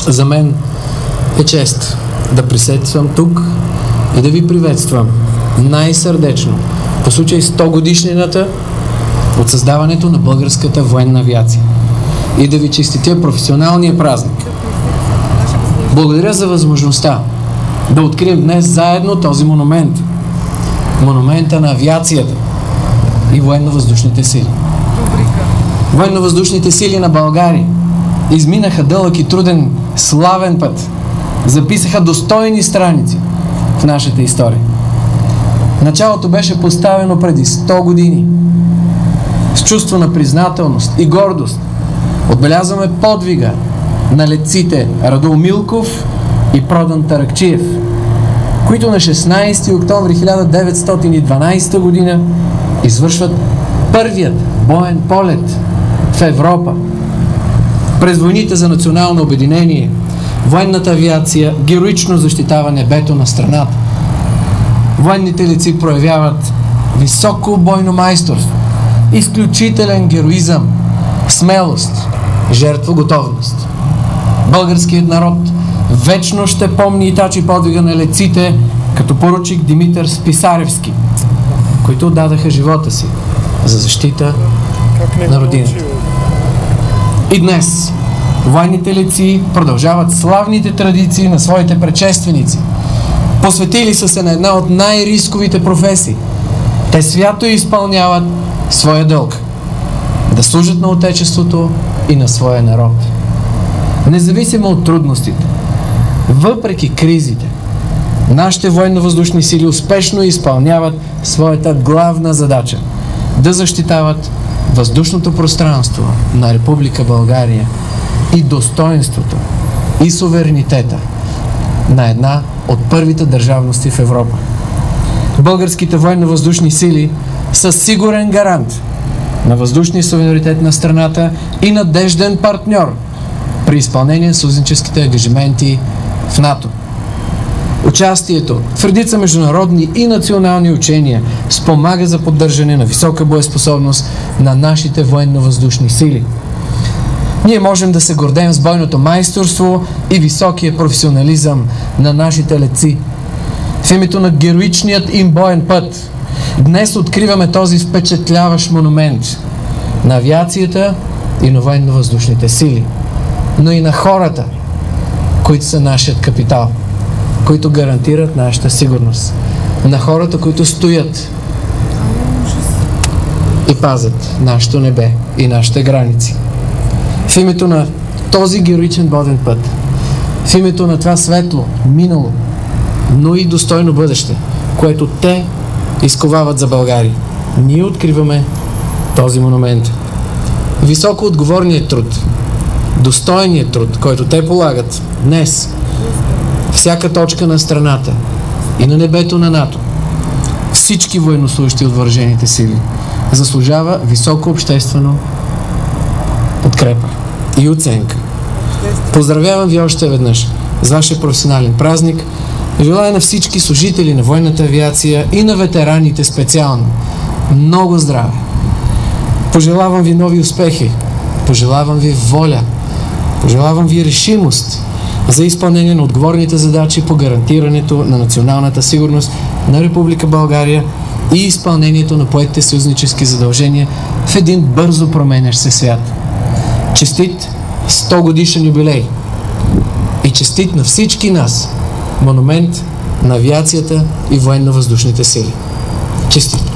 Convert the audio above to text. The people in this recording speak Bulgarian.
За мен е чест да присъствам тук и да ви приветствам най-сърдечно по случай 100 годишнината от създаването на българската военна авиация и да ви честитя професионалния празник. Благодаря за възможността да открием днес заедно този монумент. Монумента на авиацията и военно-въздушните сили. Военно-въздушните сили на България изминаха дълъг и труден, славен път. Записаха достойни страници в нашата история. Началото беше поставено преди 100 години. С чувство на признателност и гордост отбелязваме подвига на летците Радул Милков и Продан Таракчиев, които на 16 октомври 1912 година извършват първият боен полет в Европа. През войните за национално обединение военната авиация героично защитава небето на страната. Военните летци проявяват високо бойно майсторство, изключителен героизъм, смелост, жертвоготовност. Българският народ вечно ще помни и тачи подвига на летците, като поручик Димитър Списаревски, които отдадаха живота си за защита на родината. И днес военните летци продължават славните традиции на своите предшественици. Посветили са се на една от най-рисковите професии. Те свято изпълняват своя дълг да служат на Отечеството и на своя народ. Независимо от трудностите, въпреки кризите, нашите военно-въздушни сили успешно изпълняват своята главна задача да защитават въздушното пространство на Република България и достоинството и суверенитета на една от първите държавности в Европа. Българските военно-въздушни сили са сигурен гарант на въздушния суверенитет на страната и надежден партньор при изпълнение на съюзническите ангажименти в НАТО. Участието в редица международни и национални учения спомага за поддържане на висока боеспособност на нашите военно-въздушни сили. Ние можем да се гордеем с бойното майсторство и високия професионализъм на нашите летци. В името на героичният им боен път днес откриваме този впечатляващ монумент на авиацията и на военно-въздушните сили, но и на хората, които са нашият капитал, които гарантират нашата сигурност, на хората, които стоят и пазят нашето небе и нашите граници. В името на този героичен боден път, в името на това светло минало, но и достойно бъдеще, което те изковават за България, ние откриваме този монумент. Високо отговорният труд, достойният труд, който те полагат днес, всяка точка на страната и на небето на НАТО, всички военнослужещи от въоръжените сили, заслужава високо обществено подкрепа и оценка. Поздравявам ви още веднъж с вашия професионален празник. Желая на всички служители на военната авиация и на ветераните специално много здраве. Пожелавам ви нови успехи, пожелавам ви воля, пожелавам ви решимост за изпълнение на отговорните задачи по гарантирането на националната сигурност на Република България и изпълнението на поетите съюзнически задължения в един бързо променящ се свят. Честит 100 годишен юбилей и честит на всички нас монумент на авиацията и военно-въздушните сили. Честит!